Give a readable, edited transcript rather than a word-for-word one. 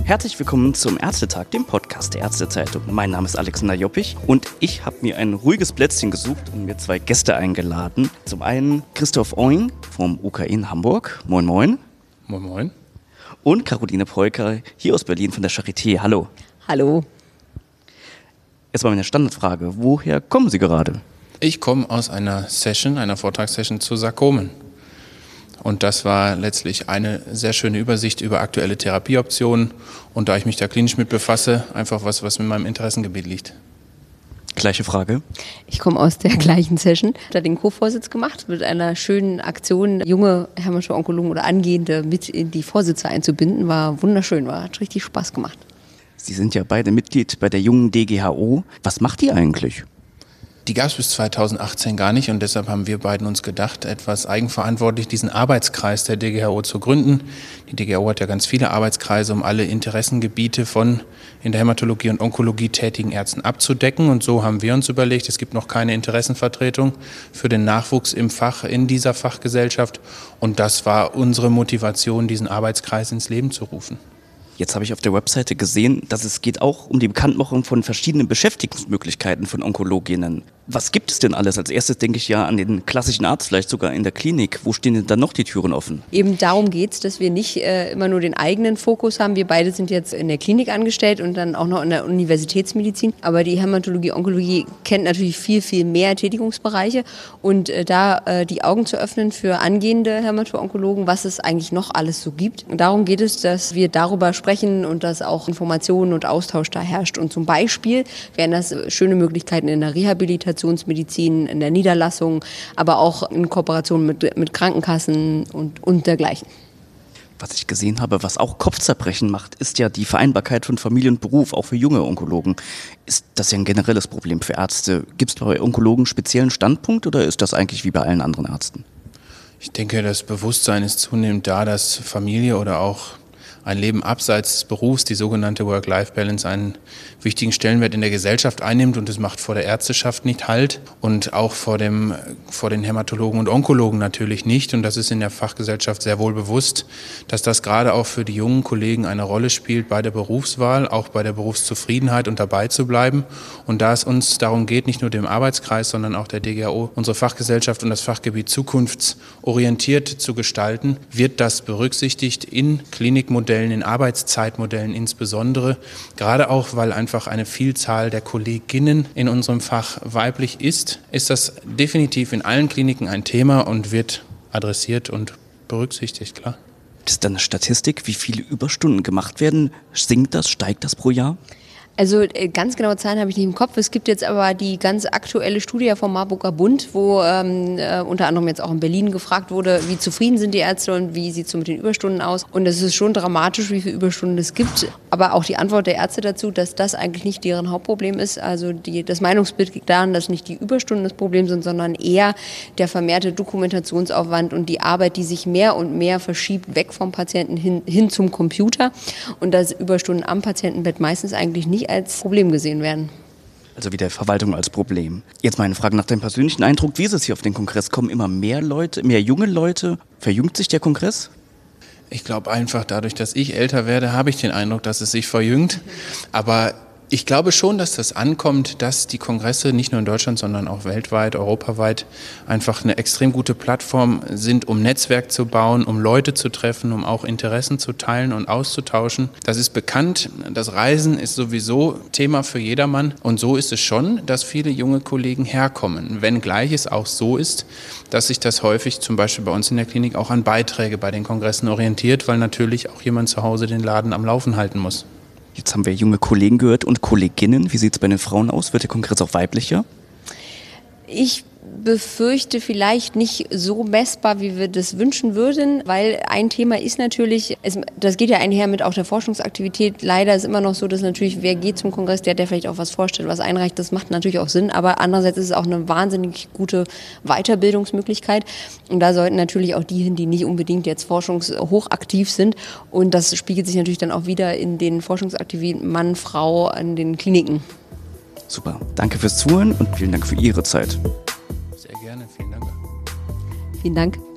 Herzlich willkommen zum Ärztetag, dem Podcast der Ärztezeitung. Mein Name ist Alexander Joppich und ich habe mir ein ruhiges Plätzchen gesucht und mir zwei Gäste eingeladen. Zum einen Christoph Oing vom UKE in Hamburg. Moin, moin. Moin, moin. Und Caroline Preuker hier aus Berlin von der Charité. Hallo. Hallo. Jetzt mal eine Standardfrage. Woher kommen Sie gerade? Ich komme aus einer Vortragssession zu Sarkomen. Und das war letztlich eine sehr schöne Übersicht über aktuelle Therapieoptionen. Und da ich mich da klinisch mit befasse, einfach was in meinem Interessengebiet liegt. Gleiche Frage. Ich komme aus der gleichen Session. Ich habe den Co-Vorsitz gemacht mit einer schönen Aktion, junge Hämato-Onkologen oder Angehende mit in die Vorsitze einzubinden. War wunderschön, hat richtig Spaß gemacht. Sie sind ja beide Mitglied bei der jungen DGHO. Was macht die eigentlich? Die gab es bis 2018 gar nicht und deshalb haben wir beiden uns gedacht, etwas eigenverantwortlich diesen Arbeitskreis der DGHO zu gründen. Die DGHO hat ja ganz viele Arbeitskreise, um alle Interessengebiete von in der Hämatologie und Onkologie tätigen Ärzten abzudecken. Und so haben wir uns überlegt, es gibt noch keine Interessenvertretung für den Nachwuchs im Fach, in dieser Fachgesellschaft. Und das war unsere Motivation, diesen Arbeitskreis ins Leben zu rufen. Jetzt habe ich auf der Webseite gesehen, dass es geht auch um die Bekanntmachung von verschiedenen Beschäftigungsmöglichkeiten von Onkologinnen. Was gibt es denn alles? Als erstes denke ich ja an den klassischen Arzt, vielleicht sogar in der Klinik. Wo stehen denn dann noch die Türen offen? Eben darum geht es, dass wir nicht immer nur den eigenen Fokus haben. Wir beide sind jetzt in der Klinik angestellt und dann auch noch in der Universitätsmedizin. Aber die Hämatologie, Onkologie kennt natürlich viel, viel mehr Tätigungsbereiche. Und da die Augen zu öffnen für angehende Hämato-Onkologen, was es eigentlich noch alles so gibt. Und darum geht es, dass wir darüber sprechen und dass auch Informationen und Austausch da herrscht. Und zum Beispiel wären das schöne Möglichkeiten in der Rehabilitationsmedizin, in der Niederlassung, aber auch in Kooperation mit Krankenkassen und dergleichen. Was ich gesehen habe, was auch Kopfzerbrechen macht, ist ja die Vereinbarkeit von Familie und Beruf, auch für junge Onkologen. Ist das ja ein generelles Problem für Ärzte? Gibt es bei Onkologen einen speziellen Standpunkt oder ist das eigentlich wie bei allen anderen Ärzten? Ich denke, das Bewusstsein ist zunehmend da, dass Familie oder auch ein Leben abseits des Berufs, die sogenannte Work-Life-Balance, einen wichtigen Stellenwert in der Gesellschaft einnimmt und es macht vor der Ärzteschaft nicht Halt und auch vor den Hämatologen und Onkologen natürlich nicht. Und das ist in der Fachgesellschaft sehr wohl bewusst, dass das gerade auch für die jungen Kollegen eine Rolle spielt bei der Berufswahl, auch bei der Berufszufriedenheit und dabei zu bleiben. Und da es uns darum geht, nicht nur dem Arbeitskreis, sondern auch der DGHO, unsere Fachgesellschaft und das Fachgebiet zukunftsorientiert zu gestalten, wird das berücksichtigt in Klinikmodellen, in Arbeitszeitmodellen insbesondere, gerade auch, weil einfach eine Vielzahl der Kolleginnen in unserem Fach weiblich ist das definitiv in allen Kliniken ein Thema und wird adressiert und berücksichtigt, klar. Ist da eine Statistik, wie viele Überstunden gemacht werden? Sinkt das, steigt das pro Jahr? Also ganz genaue Zahlen habe ich nicht im Kopf. Es gibt jetzt aber die ganz aktuelle Studie vom Marburger Bund, wo unter anderem jetzt auch in Berlin gefragt wurde, wie zufrieden sind die Ärzte und wie sieht es so mit den Überstunden aus. Und es ist schon dramatisch, wie viele Überstunden es gibt. Aber auch die Antwort der Ärzte dazu, dass das eigentlich nicht deren Hauptproblem ist. Also das Meinungsbild liegt daran, dass nicht die Überstunden das Problem sind, sondern eher der vermehrte Dokumentationsaufwand und die Arbeit, die sich mehr und mehr verschiebt, weg vom Patienten hin zum Computer. Und dass Überstunden am Patientenbett meistens eigentlich nicht als Problem gesehen werden. Also wie der Verwaltung als Problem. Jetzt meine Frage nach deinem persönlichen Eindruck. Wie ist es hier auf den Kongress? Kommen immer mehr Leute, mehr junge Leute? Verjüngt sich der Kongress? Ich glaube einfach, dadurch, dass ich älter werde, habe ich den Eindruck, dass es sich verjüngt. Aber ich glaube schon, dass das ankommt, dass die Kongresse nicht nur in Deutschland, sondern auch weltweit, europaweit einfach eine extrem gute Plattform sind, um Netzwerk zu bauen, um Leute zu treffen, um auch Interessen zu teilen und auszutauschen. Das ist bekannt. Das Reisen ist sowieso Thema für jedermann. Und so ist es schon, dass viele junge Kollegen herkommen. Wenngleich es auch so ist, dass sich das häufig zum Beispiel bei uns in der Klinik auch an Beiträge bei den Kongressen orientiert, weil natürlich auch jemand zu Hause den Laden am Laufen halten muss. Jetzt haben wir junge Kollegen gehört und Kolleginnen. Wie sieht es bei den Frauen aus? Wird der Kongress auch weiblicher? Ich befürchte vielleicht nicht so messbar, wie wir das wünschen würden, weil ein Thema ist natürlich, das geht ja einher mit auch der Forschungsaktivität. Leider ist immer noch so, dass natürlich, wer geht zum Kongress, der vielleicht auch was vorstellt, was einreicht, das macht natürlich auch Sinn, aber andererseits ist es auch eine wahnsinnig gute Weiterbildungsmöglichkeit und da sollten natürlich auch die hin, die nicht unbedingt jetzt forschungshochaktiv sind und das spiegelt sich natürlich dann auch wieder in den Forschungsaktivitäten Mann, Frau an den Kliniken. Super, danke fürs Zuhören und vielen Dank für Ihre Zeit. Sehr gerne, vielen Dank. Vielen Dank.